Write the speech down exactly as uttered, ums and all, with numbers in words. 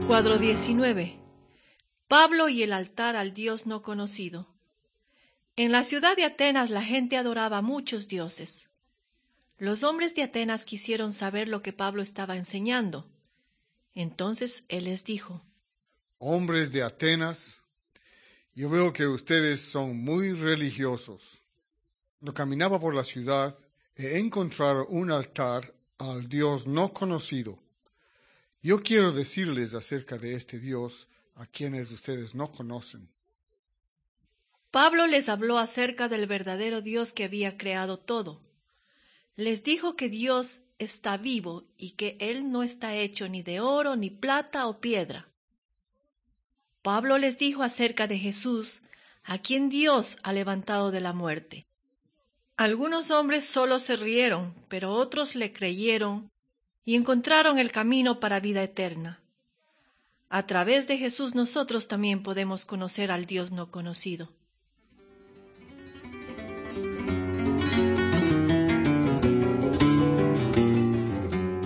Cuadro diecinueve. Pablo y el altar al Dios no conocido. En la ciudad de Atenas la gente adoraba a muchos dioses. Los hombres de Atenas quisieron saber lo que Pablo estaba enseñando. Entonces él les dijo: Hombres de Atenas, yo veo que ustedes son muy religiosos. Cuando caminaba por la ciudad, he encontrado un altar al Dios no conocido. Yo quiero decirles acerca de este Dios a quienes ustedes no conocen. Pablo les habló acerca del verdadero Dios que había creado todo. Les dijo que Dios está vivo y que Él no está hecho ni de oro, ni plata o piedra. Pablo les dijo acerca de Jesús, a quien Dios ha levantado de la muerte. Algunos hombres solo se rieron, pero otros le creyeron y encontraron el camino para vida eterna. A través de Jesús nosotros también podemos conocer al Dios no conocido.